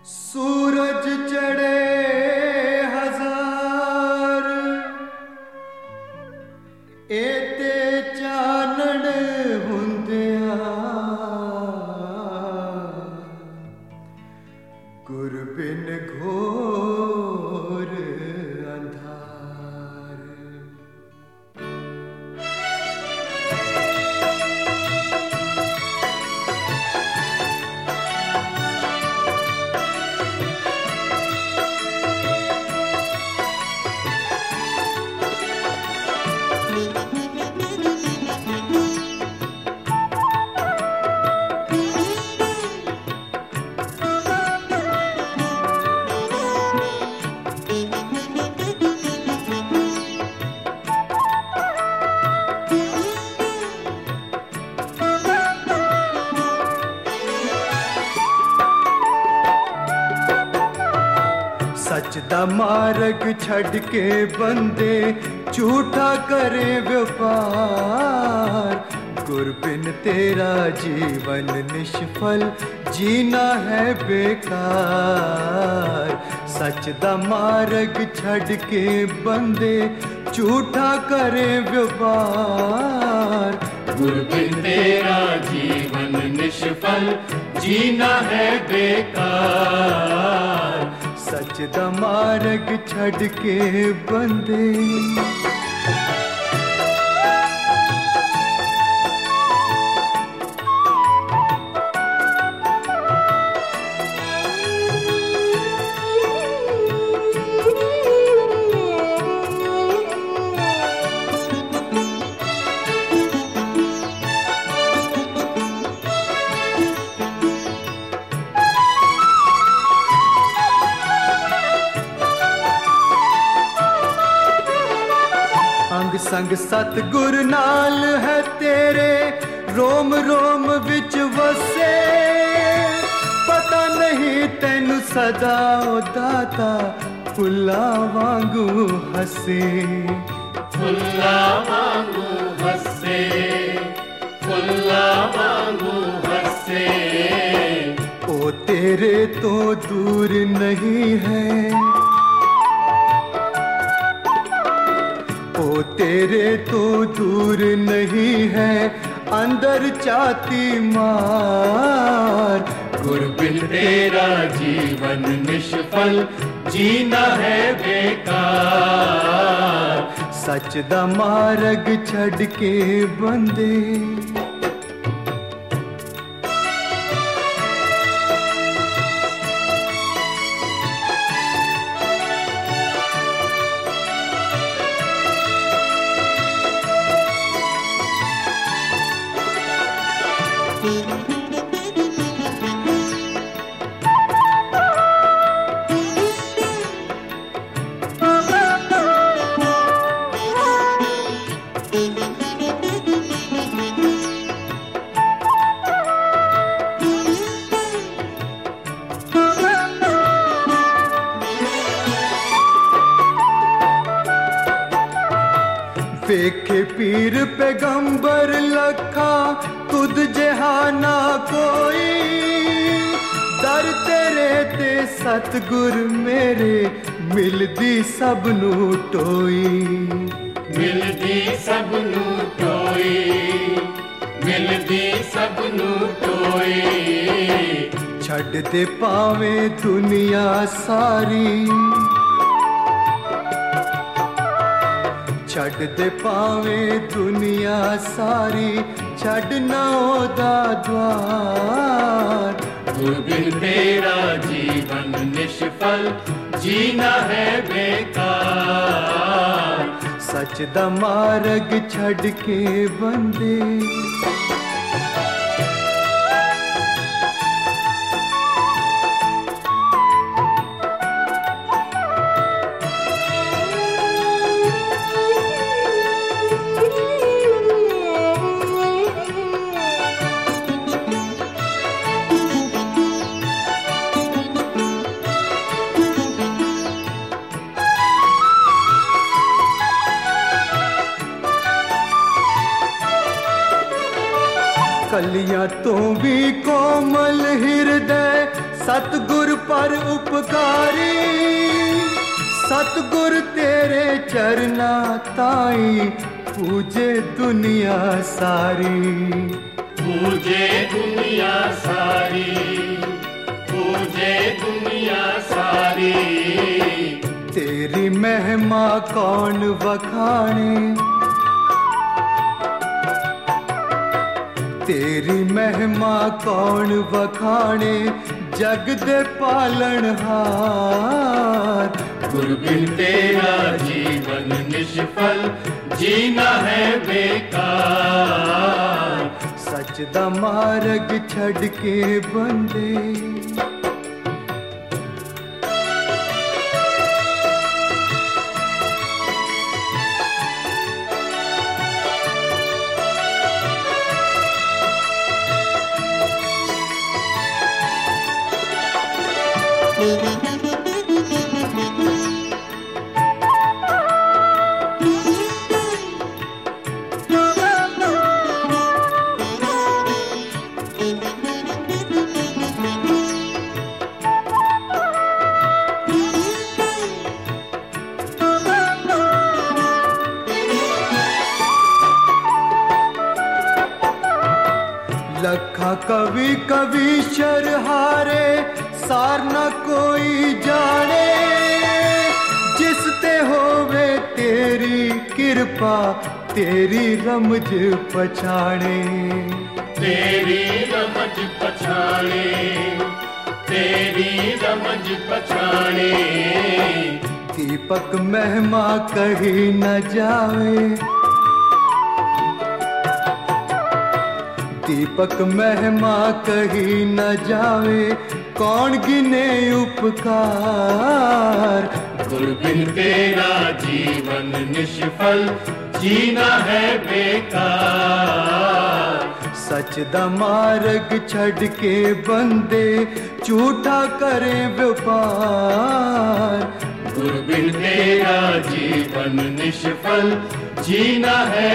सूरज चढ़े हजार एते चानण हुंदिया गुर बिन घोर अंधार। सच दा मार्ग छड़ के बंदे झूठा करे व्यापार। गुर बिन तेरा जीवन निष्फल जीना है बेकार। सच दा मार्ग छड़ के बंदे झूठा करे व्यापार। गुर बिन तेरा जीवन निष्फल जीना है बेकार। सच दा मार्ग छड़ के बंदे अंग संग सतगुर नाल है तेरे रोम रोम विच वसे। पता नहीं तेनू सदा ओ दाता फुल्ला वांगू हसे। फुल्ला वांगू हसे, फुल्ला वांगू हसे। ओ तेरे तो दूर नहीं है, ओ तेरे तो दूर नहीं है अंदर चाती मार। गुर बिन तेरा जीवन निष्फल जीना है बेकार। सच दा मार्ग छड़ के बंदे वेखे पीर पैगंबर लखा तुद जहाना कोई। दर तेरे ते सतगुर मेरे मिलदी सबनू टोई। मिलदी सबनू टोई, मिलदी सबनू टोई। छड़ दे पावे दुनिया सारी, छड़ दे पावे दुनिया सारी छड़ना ओदा द्वार। गुर बिन तेरा जीवन निष्फल जीना है बेकार। सच दा मार्ग छड़ के बंदे कलियां तो भी कोमल हृदय सतगुर पर उपकारी, सतगुर तेरे चरना ताई पूजे दुनिया सारी। पूजे दुनिया सारी, पूजे दुनिया सारी। तेरी महिमा कौन वखाने, तेरी महिमा कौन वखाने, जग दे पालनहार। गुरु बिन तेरा जीवन निष्फल, जीना है बेकार। सच दा मार्ग छड़ के बंदे, लखा कवि कवि शर हारे, सार न कोई जाने। जिस ते होवे तेरी कृपा, तेरी रमज पछाणे। तेरी रमज पछाणे, तेरी रमज पछाणे। दीपक महिमा कही न जावे, दीपक महिमा कही न जावे, कौन गिने उपकार। गुरु बिन तेरा जीवन निष्फल, जीना है बेकार। सच दा मार्ग छड़ के बंदे, झूठा करे व्यापार। गुरु बिन तेरा जीवन निष्फल, जीना है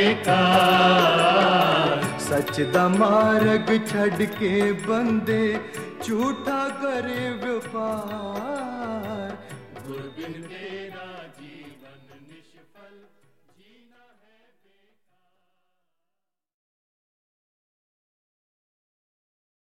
बेकार। सच दा मार्ग छड़ के बंदे, झूठा करे व्यापार। गुरु बिन तेरा